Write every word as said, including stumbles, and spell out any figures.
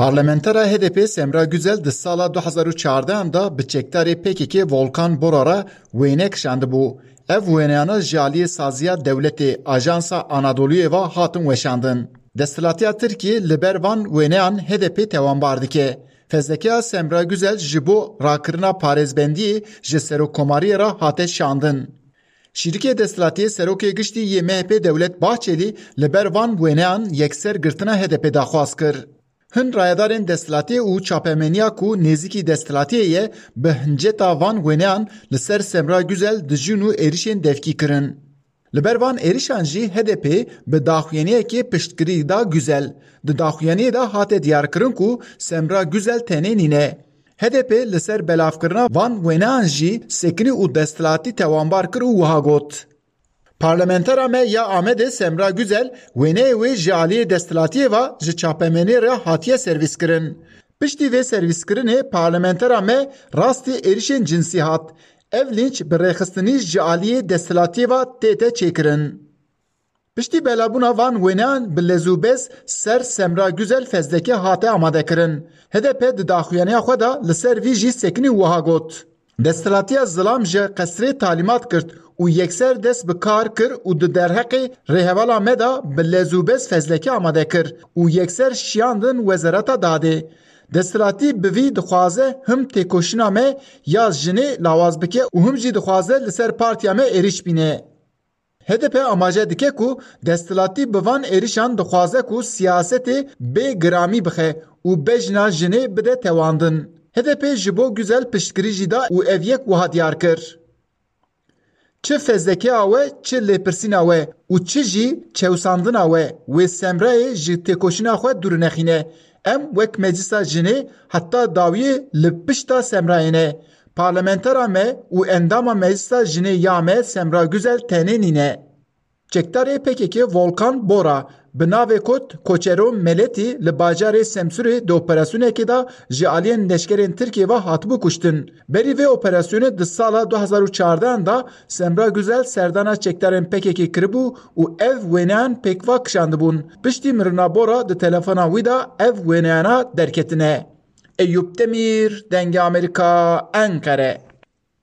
Parlamentera H D P Semra Güzel di sala du hezar û çardeh da bi çekdarê P K K Volkan Borara wêne kişandibû. Ev wêneyana ji aliyê saziya dewletê Ajansa Anadolu'yê ve hatin weşandin. Desthilatiya Tirkiye li ber van wêneyan H D P tewanbar dike. Fezlekeya Semra Güzel ji bo rakirina parêzbendiyê ji serokkomariyê re hate şandin. Şîrikê Desthilatiye Serokê Giştî yê M H P Dewlet Bahçelî li ber van wêneyan yekser girtina H D P daxwaz kir. Hin rayedarên desthilatiye û çapemeniya ku nêzîkî desthilatiye ye bi hinceta van wêneyan li ser Semra Güzel dijîn û êrişên devkî kirin. Li ber van êrişan jî H D P bi daxuyaniyekê piştgirî da güzel. Di daxuyaniyê de hate diyarkirin ku Semra Güzel tenê nîne. H D P li ser belavkirina van wêneyan jî sekinî û desthilatî tewanbar kir û wiha got. Parlamentera me ya Amedê Semra Güzel wêneyê wê ji aliyê desthilatiyê ve ji çapemeniyê re hatiye servîskirin. Piştî vê servîskirinê parlamentera me rastî êrişên cinsî hat. Ev lînç bi rêxistinî ji aliyê desthilatiyê ve tê te çêkirin. Piştî belabûna van wêneyan bi lezûbez ser Semra Güzel fezleke hate amadekirin. H D P di daxuyaniya xwe da li ser vî jî sekinî wiha got. Desthilatiya zilam ji qesrê talîmat kirt û yekser dest bi kar kir û di derheqê rêhevala me da bi lezûbez fezleke amade kir û yekser şiyandin Wezareta Dadê. Desthilatî bi vî dixwaze him têkoşîna me ya jinê lawaz bike û him jî dixwaze li ser partiya me êriş bîne. H D P amaje dike ku desthilatî bi van êrişan dixwaze ku siyasetê bê giramî bixe û bejna jinê bide tewandin. H D P ji bo güzel piştgirî jî da û ev yek wiha diyar kir. Çi fezlekeya we, çi lêpirsîna we û çi jî çewsandina we wê Semrayê ji têkoşîna xwe dûrnexîne. Em wek meclisa jinê heta dawiyê li pişta Semrayê ne. Parlamentera me û endama meclisa jinê ya me Semra Güzel tenê nîne. Çekdarê P K K Volkan Bora bi navê kot Koçero Meletî li bajarê Semsûrê di operasyonekê da ji aliyên leşkerên Tirkiye ve hatibû kuştin. Berî vê operasyonê di sala du hezar û çardeh da Semra Güzel serdana çekdarên P K K kiribû û ev wêneyan pêkva kişandibûn. Piştî mirina Bora di telefona wî da ev wêneyana derketine. Eyüp Demir, Denge Amerika, Ankara.